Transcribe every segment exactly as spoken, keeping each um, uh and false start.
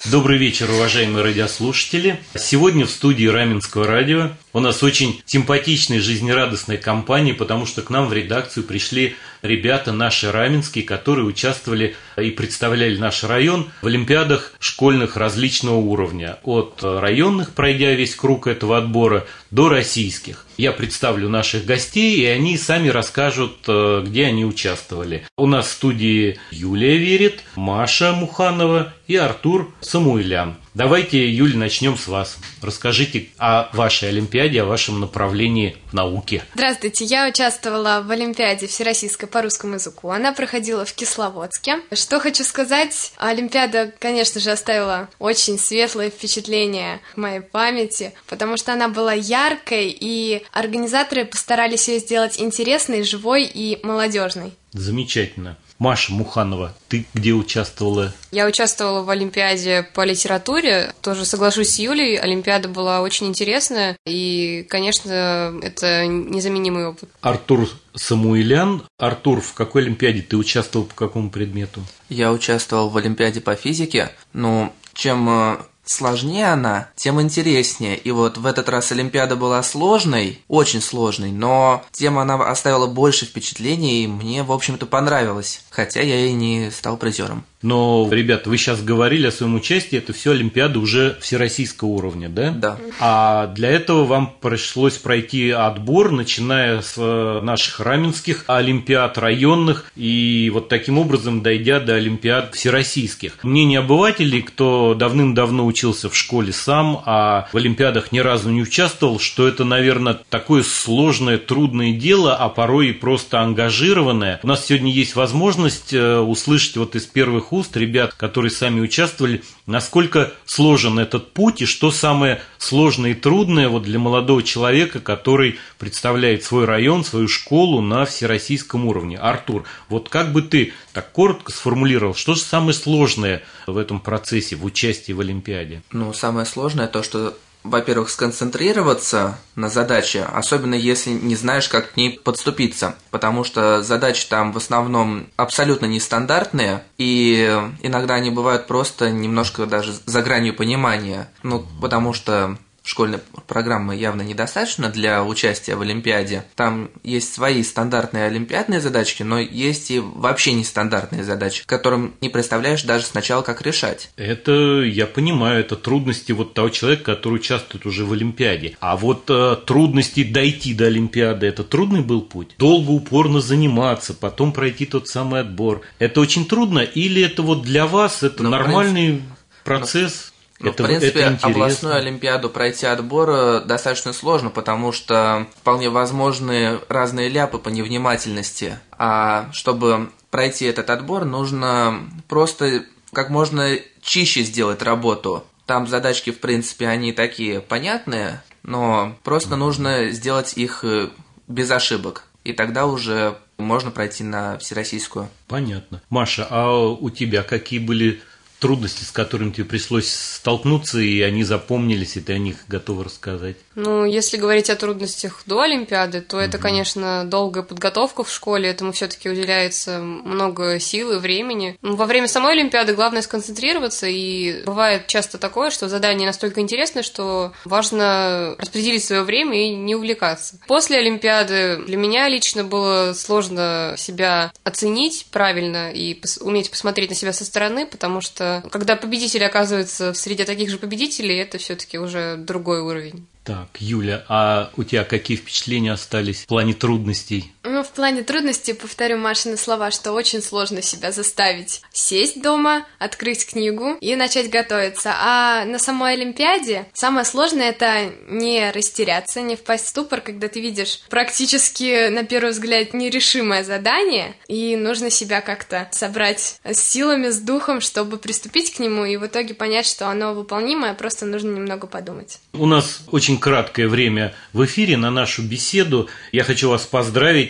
Добрый вечер, уважаемые радиослушатели. Сегодня в студии Раменского радио у нас очень симпатичная, жизнерадостная компания, потому что к нам в редакцию пришли ребята наши раменские, которые участвовали и представляли наш район в олимпиадах школьных различного уровня. От районных, пройдя весь круг этого отбора, до российских. Я представлю наших гостей, и они сами расскажут, где они участвовали. У нас в студии Юлия Верит, Маша Муханова и Артур Самуилян. Давайте, Юль, начнем с вас. Расскажите о вашей олимпиаде, о вашем направлении в науке. Здравствуйте, я участвовала в олимпиаде всероссийской по русскому языку. Она проходила в Кисловодске. Что хочу сказать, олимпиада, конечно же, оставила очень светлое впечатление в моей памяти, потому что она была яркой, и организаторы постарались ее сделать интересной, живой и молодежной. Замечательно. Маша Муханова, ты где участвовала? Я участвовала в олимпиаде по литературе. Тоже соглашусь с Юлей, олимпиада была очень интересная, и, конечно, это незаменимый опыт. Артур Самуилян. Артур, в какой олимпиаде ты участвовал, по какому предмету? Я участвовал в олимпиаде по физике. Ну, чем сложнее она, тем интереснее. И вот в этот раз олимпиада была сложной, очень сложной, но тем она оставила больше впечатлений, и мне, в общем-то, понравилось. Хотя я и не стал призером. Но, ребята, вы сейчас говорили о своем участии, это все олимпиады уже всероссийского уровня, да? Да. А для этого вам пришлось пройти отбор, начиная с наших раменских олимпиад районных, и вот таким образом дойдя до олимпиад всероссийских. Мнение обывателей, кто давным-давно учился в школе сам, а в олимпиадах ни разу не участвовал, что это, наверное, такое сложное, трудное дело, а порой и просто ангажированное. У нас сегодня есть возможность услышать вот из первых уст ребят, которые сами участвовали, насколько сложен этот путь и что самое сложное и трудное вот для молодого человека, который представляет свой район, свою школу на всероссийском уровне. Артур, вот как бы ты так коротко сформулировал, что же самое сложное в этом процессе, в участии в олимпиаде? Ну, самое сложное то, что, во-первых, сконцентрироваться на задаче, особенно если не знаешь, как к ней подступиться, потому что задачи там в основном абсолютно нестандартные, и иногда они бывают просто немножко даже за гранью понимания, ну, потому что школьной программы явно недостаточно для участия в олимпиаде. Там есть свои стандартные олимпиадные задачки, но есть и вообще нестандартные задачи, которым не представляешь даже сначала, как решать. Это, я понимаю, это трудности вот того человека, который участвует уже в олимпиаде. А вот э, трудности дойти до олимпиады, это трудный был путь? Долго, упорно заниматься, потом пройти тот самый отбор. Это очень трудно или это вот для вас это ну, нормальный принципе, процесс? Ну, это, в принципе, это областную олимпиаду пройти отбор достаточно сложно, потому что вполне возможны разные ляпы по невнимательности. А чтобы пройти этот отбор, нужно просто как можно чище сделать работу. Там задачки, в принципе, они такие понятные, но просто нужно сделать их без ошибок. И тогда уже можно пройти на всероссийскую. Понятно. Маша, а у тебя какие были трудности, с которыми тебе пришлось столкнуться, и они запомнились, и ты о них готова рассказать? Ну, если говорить о трудностях до Олимпиады, то это, конечно, долгая подготовка в школе, этому все-таки уделяется много сил и времени. Во время самой Олимпиады главное сконцентрироваться, и бывает часто такое, что задание настолько интересное, что важно распределить свое время и не увлекаться. После Олимпиады для меня лично было сложно себя оценить правильно и уметь посмотреть на себя со стороны, потому что когда победители оказываются в среде таких же победителей, это все-таки уже другой уровень. Так, Юля, а у тебя какие впечатления остались в плане трудностей? Ну, в плане трудностей, повторю Машины слова, что очень сложно себя заставить сесть дома, открыть книгу и начать готовиться. А на самой Олимпиаде самое сложное — это не растеряться, не впасть в ступор, когда ты видишь практически, на первый взгляд, нерешимое задание, и нужно себя как-то собрать с силами, с духом, чтобы приступить к нему, и в итоге понять, что оно выполнимое, просто нужно немного подумать. У нас очень краткое время в эфире на нашу беседу. Я хочу вас поздравить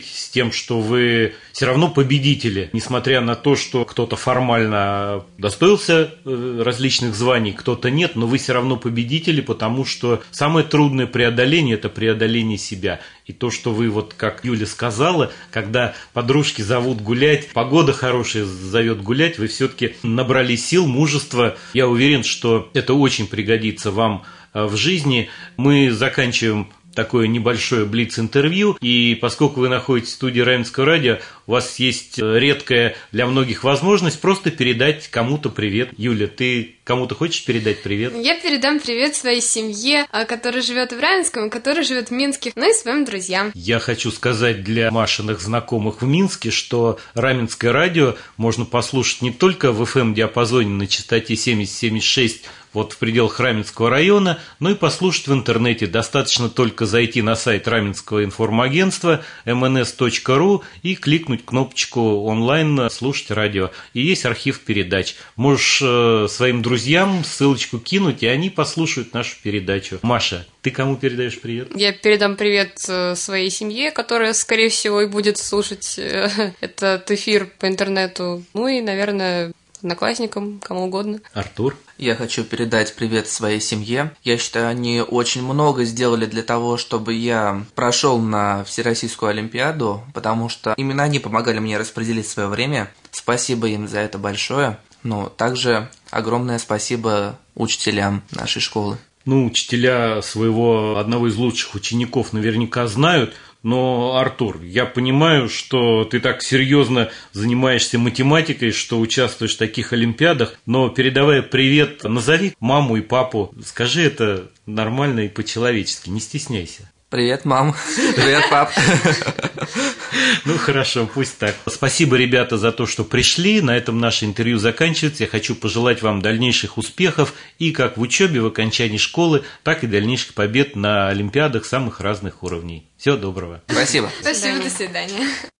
поздравить с тем, что вы все равно победители, несмотря на то, что кто-то формально достоился различных званий, кто-то нет, но вы все равно победители, потому что самое трудное преодоление – это преодоление себя. И то, что вы, вот как Юля сказала, когда подружки зовут гулять, погода хорошая зовет гулять, вы все-таки набрали сил, мужества. Я уверен, что это очень пригодится вам в жизни. Мы заканчиваем такое небольшое блиц-интервью, и поскольку вы находитесь в студии Раменского радио, у вас есть редкая для многих возможность просто передать кому-то привет. Юля, ты кому-то хочешь передать привет? Я передам привет своей семье, которая живет в Раменском, которая живет в Минске, ну и своим друзьям. Я хочу сказать для Машиных знакомых в Минске, что Раменское радио можно послушать не только в эф эм-диапазоне на частоте семьдесят семьдесят шесть, вот в пределах Раменского района, но и послушать в интернете. Достаточно только зайти на сайт Раменского информагентства эм эн эс точка ру и кликнуть кнопочку онлайн «Слушать радио». И есть архив передач. Можешь э, своим друзьям ссылочку кинуть, и они послушают нашу передачу. Маша, ты кому передаешь привет? Я передам привет своей семье, которая, скорее всего, и будет слушать этот эфир по интернету. Ну и, наверное, одноклассникам, кому угодно. Артур? Я хочу передать привет своей семье. Я считаю, они очень много сделали для того, чтобы я прошел на Всероссийскую Олимпиаду, потому что именно они помогали мне распределить свое время. Спасибо им за это большое. Но также огромное спасибо учителям нашей школы. Ну, учителя своего одного из лучших учеников наверняка знают. Но, Артур, я понимаю, что ты так серьезно занимаешься математикой, что участвуешь в таких олимпиадах, но передавая привет, назови маму и папу, скажи это нормально и по-человечески, не стесняйся. Привет, мам. Привет, пап. Ну, хорошо, пусть так. Спасибо, ребята, за то, что пришли. На этом наше интервью заканчивается. Я хочу пожелать вам дальнейших успехов и как в учебе, в окончании школы, так и дальнейших побед на олимпиадах самых разных уровней. Всего доброго. Спасибо. Спасибо, до свидания.